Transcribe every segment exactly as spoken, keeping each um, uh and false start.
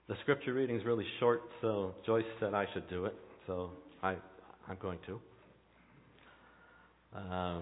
The scripture reading is really short, so Joyce said I should do it, so I, I'm going to. Um,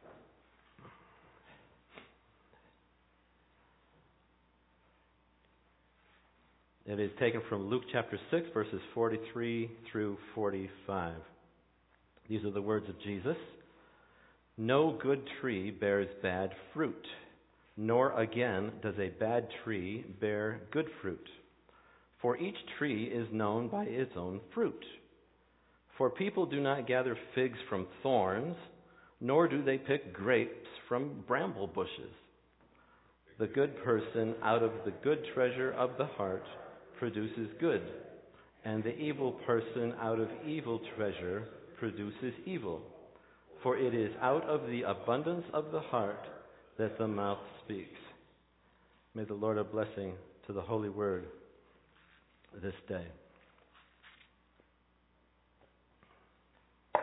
it is taken from Luke chapter six, verses forty-three through forty-five. These are the words of Jesus. No good tree bears bad fruit, nor again does a bad tree bear good fruit. For each tree is known by its own fruit. For people do not gather figs from thorns, nor do they pick grapes from bramble bushes. The good person out of the good treasure of the heart produces good, and the evil person out of evil treasure produces evil. For it is out of the abundance of the heart that the mouth speaks. May the Lord have blessing to the holy word this day. I'd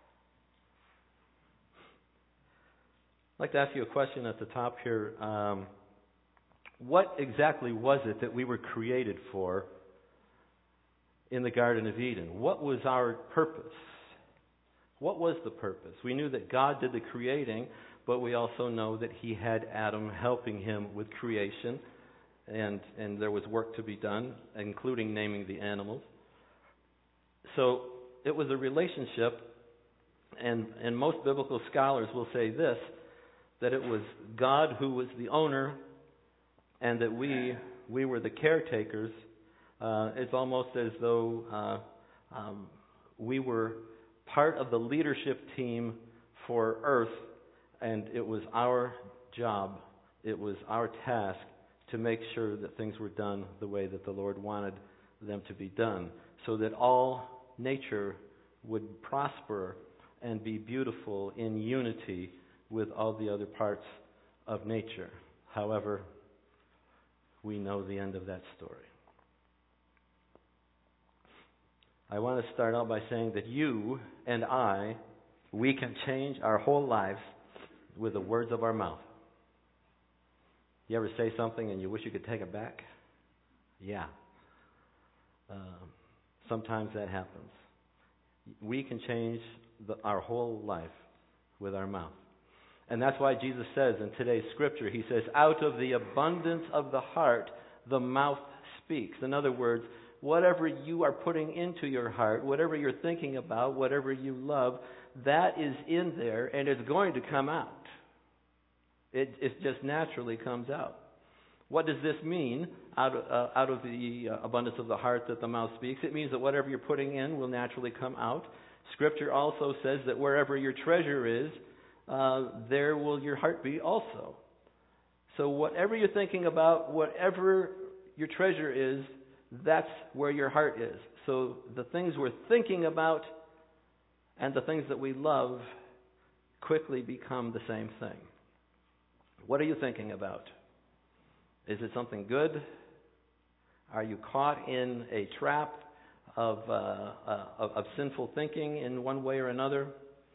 like to ask you a question at the top here. Um, what exactly was it that we were created for in the Garden of Eden? What was our purpose? What was the purpose? We knew that God did the creating, but we also know that He had Adam helping Him with creation. And and there was work to be done, including naming the animals. So it was a relationship, and, and most biblical scholars will say this, that it was God who was the owner, and that we we were the caretakers. Uh, it's almost as though uh, um, we were part of the leadership team for Earth, and it was our job, it was our task to make sure that things were done the way that the Lord wanted them to be done, so that all nature would prosper and be beautiful in unity with all the other parts of nature. However, we know the end of that story. I want to start out by saying that you and I, we can change our whole lives with the words of our mouth. You ever say something and you wish you could take it back? Yeah. Um, sometimes that happens. We can change the, our whole life with our mouth. And that's why Jesus says in today's scripture, He says, out of the abundance of the heart, the mouth speaks. In other words, whatever you are putting into your heart, whatever you're thinking about, whatever you love, that is in there and it's going to come out. It, it just naturally comes out. What does this mean, out of, uh, out of the uh, abundance of the heart that the mouth speaks? It means that whatever you're putting in will naturally come out. Scripture also says that wherever your treasure is, uh, there will your heart be also. So whatever you're thinking about, whatever your treasure is, that's where your heart is. So the things we're thinking about and the things that we love quickly become the same thing. What are you thinking about? Is it something good? Are you caught in a trap of, uh, uh, of, of sinful thinking in one way or another?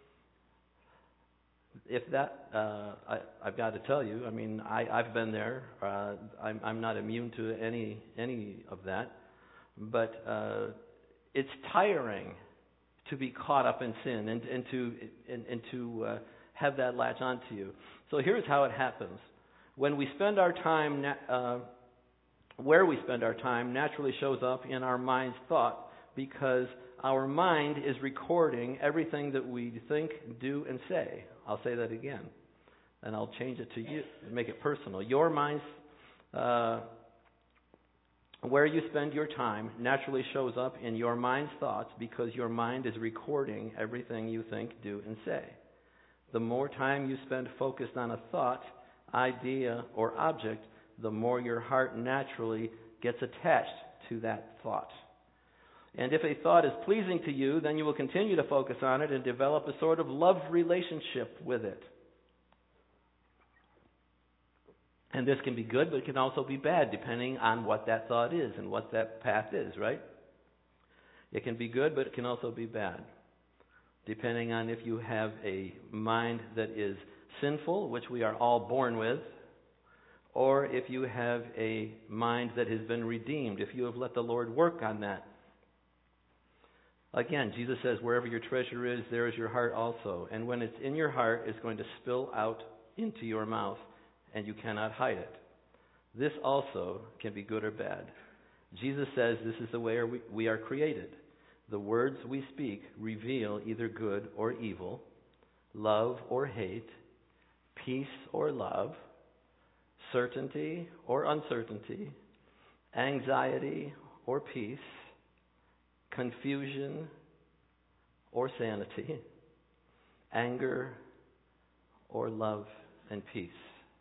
If that, uh, I, I've got to tell you, I mean, I, I've been there. Uh, I'm, I'm not immune to any any of that. But uh, it's tiring to be caught up in sin and, and to and, and to uh, have that latch onto you. So here's how it happens. When we spend our time, uh, where we spend our time naturally shows up in our mind's thought, because our mind is recording everything that we think, do, and say. I'll say that again, and I'll change it to you and make it personal. Your mind's, uh, where you spend your time naturally shows up in your mind's thoughts, because your mind is recording everything you think, do, and say. The more time you spend focused on a thought, idea, or object, the more your heart naturally gets attached to that thought. And if a thought is pleasing to you, then you will continue to focus on it and develop a sort of love relationship with it. And this can be good, but it can also be bad, depending on what that thought is and what that path is, right? It can be good, but it can also be bad, depending on if you have a mind that is sinful, which we are all born with, or if you have a mind that has been redeemed, if you have let the Lord work on that. Again, Jesus says, wherever your treasure is, there is your heart also. And when it's in your heart, it's going to spill out into your mouth, and you cannot hide it. This also can be good or bad. Jesus says this is the way we, we are created. The words we speak reveal either good or evil, love or hate, peace or love, certainty or uncertainty, anxiety or peace, confusion or sanity, anger or love and peace.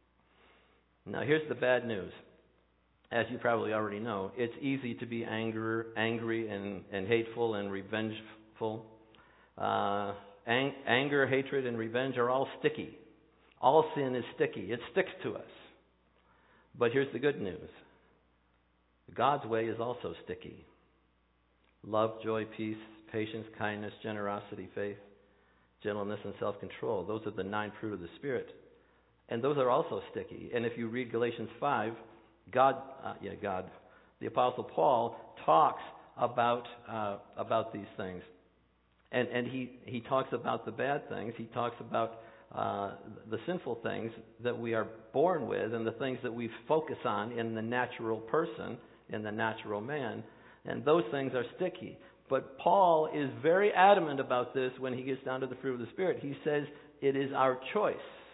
Now here's the bad news. As you probably already know, it's easy to be anger, angry and, and hateful and revengeful. Uh, ang- anger, hatred, and revenge are all sticky. All sin is sticky. It sticks to us. But here's the good news. God's way is also sticky. Love, joy, peace, patience, kindness, generosity, faith, gentleness, and self-control. Those are the nine fruit of the Spirit. And those are also sticky. And if you read Galatians five, God, uh, yeah, God, the Apostle Paul talks about uh, about these things. And and he, he talks about the bad things. He talks about uh, the sinful things that we are born with and the things that we focus on in the natural person, in the natural man. And those things are sticky. But Paul is very adamant about this when he gets down to the fruit of the Spirit. He says it is our choice.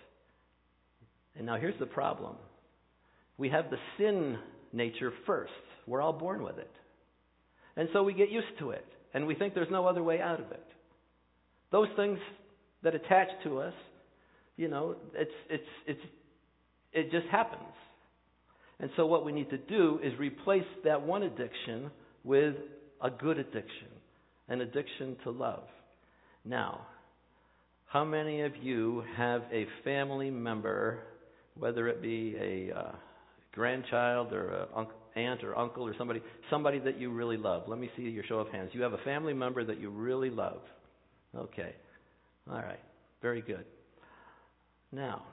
And now here's the problem. We have the sin nature first. We're all born with it. And so we get used to it. And we think there's no other way out of it. Those things that attach to us, you know, it's it's it's it just happens. And so what we need to do is replace that one addiction with a good addiction, an addiction to love. Now, how many of you have a family member, whether it be a uh, grandchild or an uncle, aunt or uncle or somebody, somebody that you really love? Let me see your show of hands. You have a family member that you really love. Okay. All right. Very good. Now,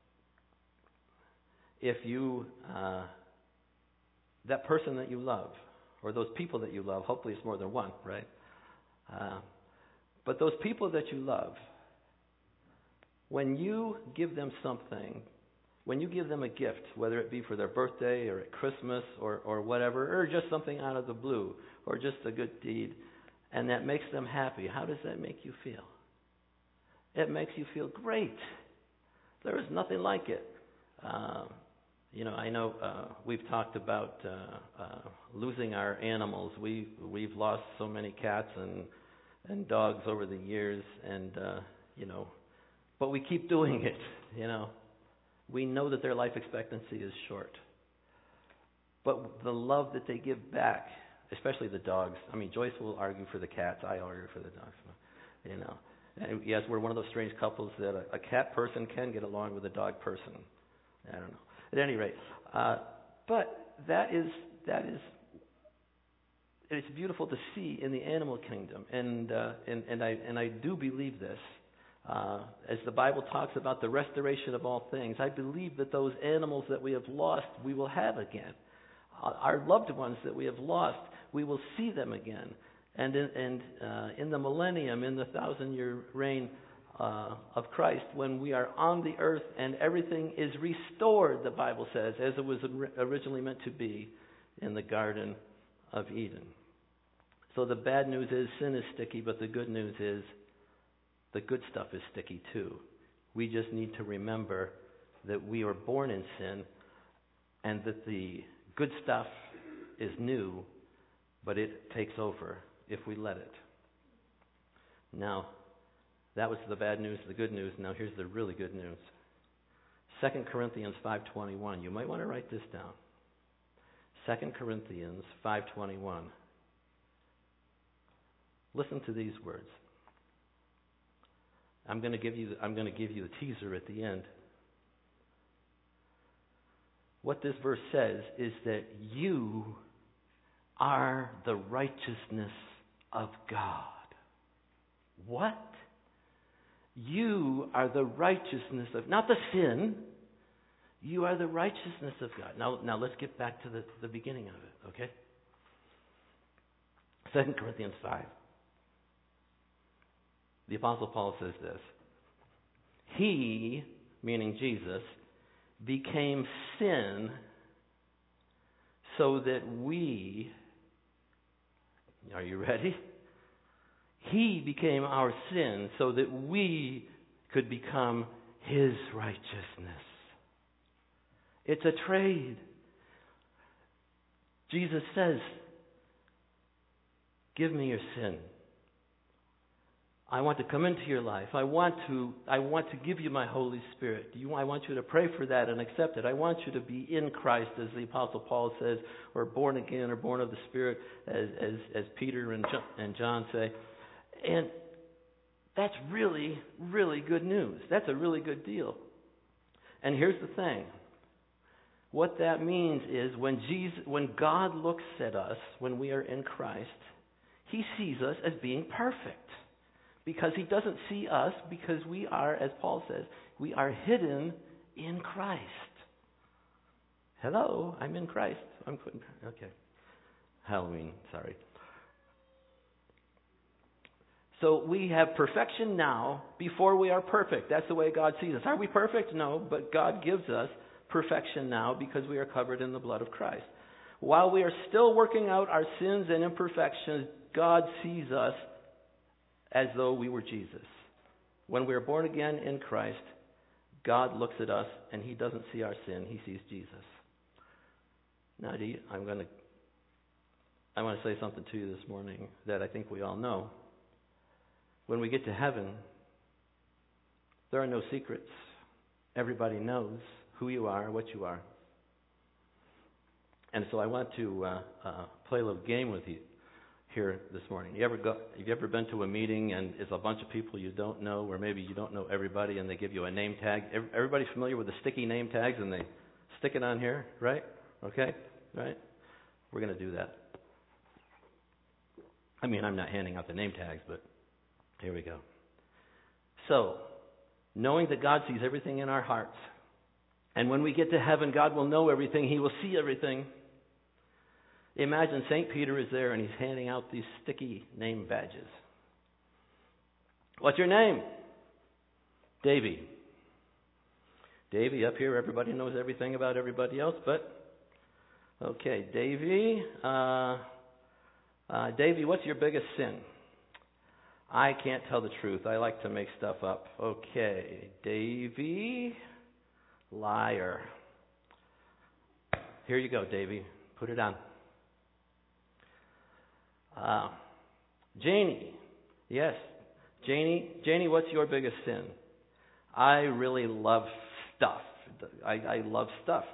if you, uh, that person that you love, or those people that you love, hopefully it's more than one, right? Uh, but those people that you love, when you give them something, when you give them a gift, whether it be for their birthday or at Christmas or, or whatever, or just something out of the blue, or just a good deed, and that makes them happy, how does that make you feel? It makes you feel great. There is nothing like it. Uh, You know, I know uh, we've talked about uh, uh, losing our animals. We we've lost so many cats and and dogs over the years, and uh, you know, but we keep doing it. You know, we know that their life expectancy is short, but the love that they give back, especially the dogs. I mean, Joyce will argue for the cats. I argue for the dogs. You know, and yes, we're one of those strange couples that a, a cat person can get along with a dog person. I don't know. At any rate, uh, but that is that is it's beautiful to see in the animal kingdom, and uh, and and I and I do believe this. Uh, as the Bible talks about the restoration of all things, I believe that those animals that we have lost, we will have again. Uh, our loved ones that we have lost, we will see them again. And in, and uh, in the millennium, in the thousand-year reign Uh, of Christ, when we are on the earth and everything is restored, the Bible says, as it was originally meant to be in the Garden of Eden. So the bad news is sin is sticky, but the good news is the good stuff is sticky too. We just need to remember that we are born in sin and that the good stuff is new, but it takes over if we let it. Now, that was the bad news, the good news. Now here's the really good news. Second Corinthians five twenty-one. You might want to write this down. Second Corinthians five twenty-one. Listen to these words. I'm going to give you I'm going to give you the teaser at the end. What this verse says is that you are the righteousness of God. What? You are the righteousness of, not the sin. You are the righteousness of God. Now, now let's get back to the, the beginning of it, okay? Second Corinthians five. The Apostle Paul says this. He, meaning Jesus, became sin so that we, are you ready? He became our sin so that we could become His righteousness. It's a trade. Jesus says, give me your sin. I want to come into your life. I want to I want to give you my Holy Spirit. You, I want you to pray for that and accept it. I want you to be in Christ, as the Apostle Paul says, or born again, or born of the Spirit, as as, as Peter and John, and John say. And that's really, really good news. That's a really good deal. And here's the thing. What that means is when Jesus, when God looks at us, when we are in Christ, He sees us as being perfect. Because He doesn't see us because we are, as Paul says, we are hidden in Christ. Hello, I'm in Christ. I'm putting, okay. Halloween, sorry. So we have perfection now before we are perfect. That's the way God sees us. Are we perfect? No, but God gives us perfection now because we are covered in the blood of Christ. While we are still working out our sins and imperfections, God sees us as though we were Jesus. When we are born again in Christ, God looks at us and He doesn't see our sin, He sees Jesus. Now, I'm going to I want to say something to you this morning that I think we all know. When we get to heaven, there are no secrets. Everybody knows who you are, what you are. And so I want to uh, uh, play a little game with you here this morning. You ever go, have you ever been to a meeting and it's a bunch of people you don't know, or maybe you don't know everybody, and they give you a name tag? Everybody familiar with the sticky name tags, and they stick it on here, right? Okay? Right? We're going to do that. I mean, I'm not handing out the name tags, but here we go. So, knowing that God sees everything in our hearts, and when we get to heaven, God will know everything. He will see everything. Imagine Saint Peter is there and he's handing out these sticky name badges. What's your name? Davy. Davy up here, everybody knows everything about everybody else, but okay, Davy. Uh, uh, Davy, what's your biggest sin? I can't tell the truth. I like to make stuff up. Okay, Davy, liar. Here you go, Davy. Put it on. Uh, Janie, yes, Janie, Janie, what's your biggest sin? I really love stuff. I, I love stuff.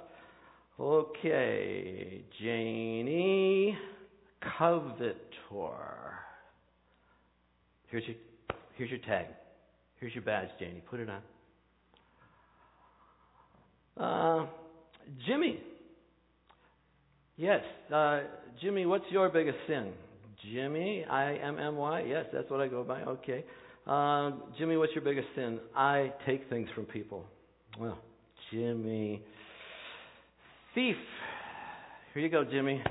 Okay, Janie, covetor. Here's your, here's your tag. Here's your badge, Janie. Put it on. Uh, Jimmy. Yes, uh, Jimmy, what's your biggest sin? Jimmy, I M M Y. Yes, that's what I go by. Okay. Uh, Jimmy, what's your biggest sin? I take things from people. Well, Jimmy, thief. Here you go, Jimmy.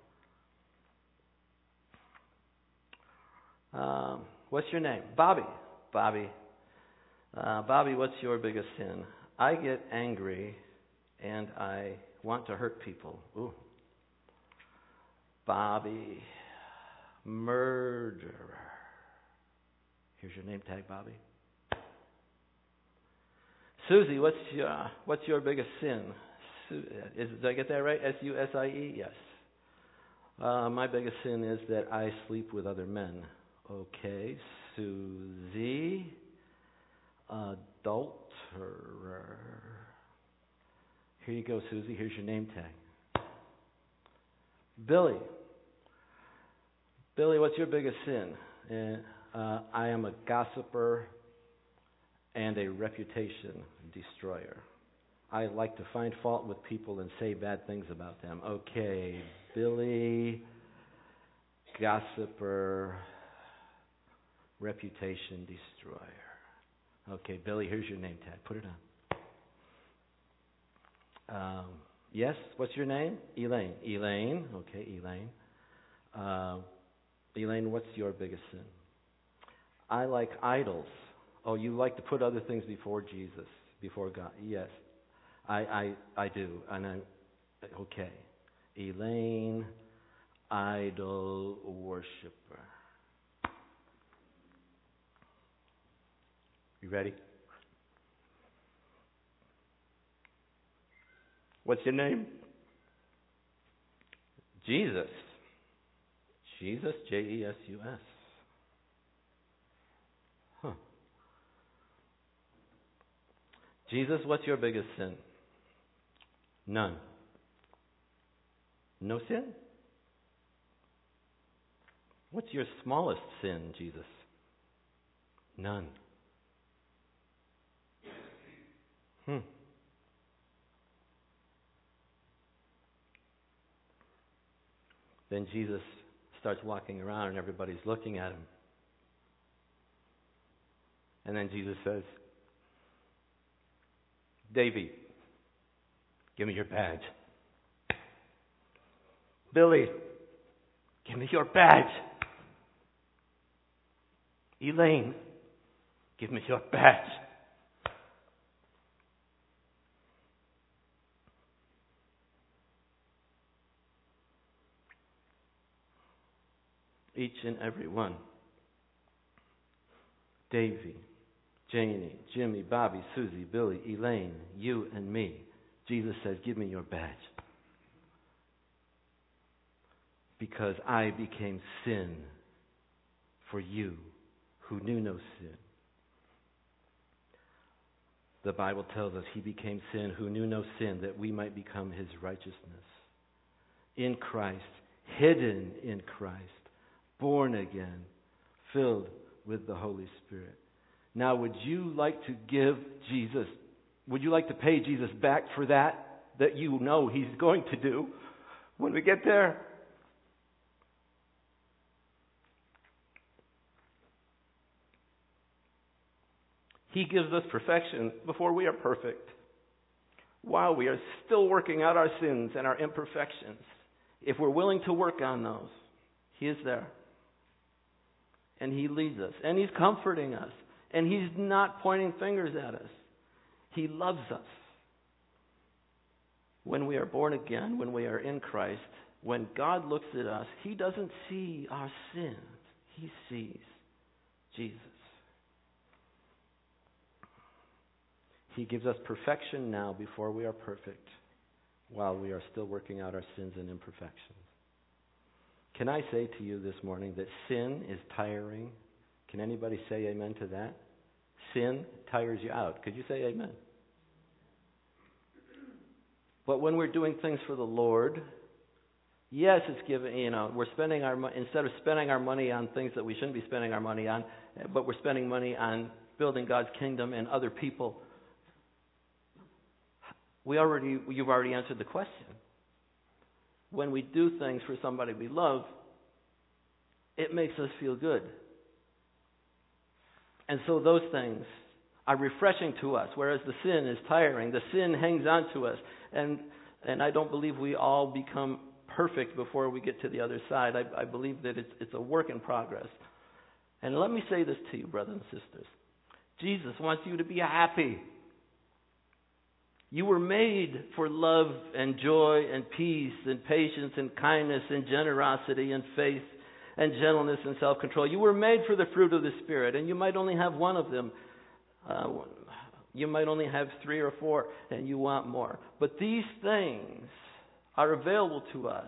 Um, what's your name? Bobby. Bobby. Uh, Bobby, what's your biggest sin? I get angry and I want to hurt people. Ooh. Bobby, murderer. Here's your name tag, Bobby. Susie, what's your what's your biggest sin? Su- is, did I get that right? S U S I E? Yes. Uh, my biggest sin is that I sleep with other men. Okay, Susie, adulterer. Here you go, Susie. Here's your name tag. Billy. Billy, what's your biggest sin? Uh, I am a gossiper and a reputation destroyer. I like to find fault with people and say bad things about them. Okay, Billy, gossiper, reputation destroyer. Okay, Billy, here's your name tag. Put it on. Um, yes, what's your name? Elaine. Elaine. Okay, Elaine. Uh, Elaine, what's your biggest sin? I like idols. Oh, you like to put other things before Jesus, before God. Yes, I, I, I do. And I, okay. Elaine, idol worshiper. You ready? What's your name? Jesus. Jesus, J E S U S. Huh. Jesus, what's your biggest sin? None. No sin? What's your smallest sin, Jesus? None. Hmm. Then Jesus starts walking around and everybody's looking at him. And then Jesus says, Davy, give me your badge. Billy, give me your badge. Elaine, give me your badge. Each and every one. Davy, Janie, Jimmy, Bobby, Susie, Billy, Elaine, you and me. Jesus says, give me your badge. Because I became sin for you who knew no sin. The Bible tells us he became sin who knew no sin that we might become his righteousness. In Christ, hidden in Christ, born again, filled with the Holy Spirit. Now, would you like to give Jesus, would you like to pay Jesus back for that, that you know he's going to do when we get there? He gives us perfection before we are perfect, while we are still working out our sins and our imperfections. If we're willing to work on those, he is there. And he leads us. And he's comforting us. And he's not pointing fingers at us. He loves us. When we are born again, when we are in Christ, when God looks at us, he doesn't see our sins. He sees Jesus. He gives us perfection now before we are perfect, while we are still working out our sins and imperfections. Can I say to you this morning that sin is tiring? Can anybody say amen to that? Sin tires you out. Could you say amen? But when we're doing things for the Lord, yes, it's giving, you know, we're spending our money, instead of spending our money on things that we shouldn't be spending our money on, but we're spending money on building God's kingdom and other people. We already, you've already answered the question. When we do things for somebody we love, it makes us feel good. And so those things are refreshing to us, whereas the sin is tiring. The sin hangs on to us. And and I don't believe we all become perfect before we get to the other side. I, I believe that it's, it's a work in progress. And let me say this to you, brothers and sisters. Jesus wants you to be happy. You were made for love and joy and peace and patience and kindness and generosity and faith and gentleness and self-control. You were made for the fruit of the Spirit, and you might only have one of them. Uh, you might only have three or four, and you want more. But these things are available to us.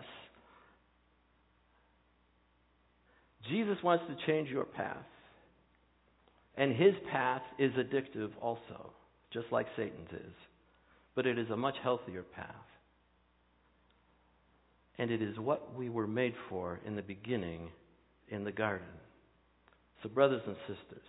Jesus wants to change your path. And his path is addictive also, just like Satan's is. But it is a much healthier path. And it is what we were made for in the beginning in the garden. So brothers and sisters,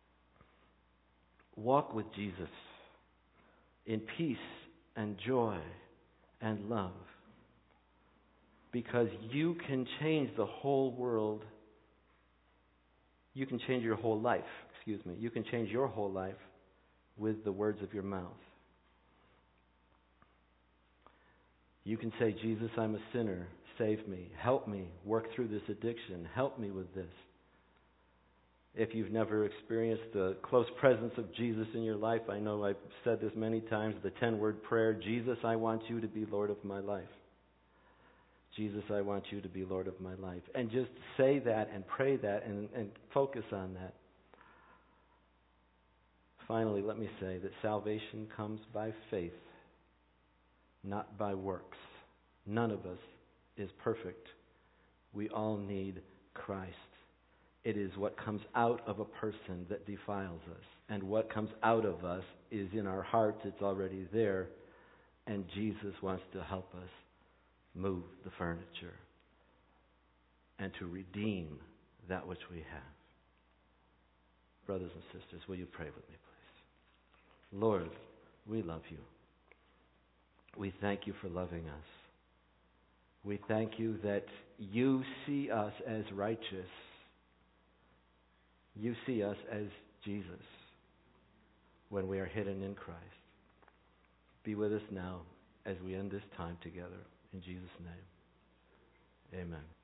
walk with Jesus in peace and joy and love. Because you can change the whole world. You can change your whole life, excuse me. You can change your whole life with the words of your mouth. You can say, Jesus, I'm a sinner. Save me. Help me. Work through this addiction. Help me with this. If you've never experienced the close presence of Jesus in your life, I know I've said this many times, the ten-word prayer, Jesus, I want you to be Lord of my life. Jesus, I want you to be Lord of my life. And just say that and pray that and, and focus on that. Finally, let me say that salvation comes by faith, not by works. None of us is perfect. We all need Christ. It is what comes out of a person that defiles us. And what comes out of us is in our hearts. It's already there. And Jesus wants to help us move the furniture and to redeem that which we have. Brothers and sisters, will you pray with me, please? Lord, we love you. We thank you for loving us. We thank you that you see us as righteous. You see us as Jesus when we are hidden in Christ. Be with us now as we end this time together. In Jesus' name, amen.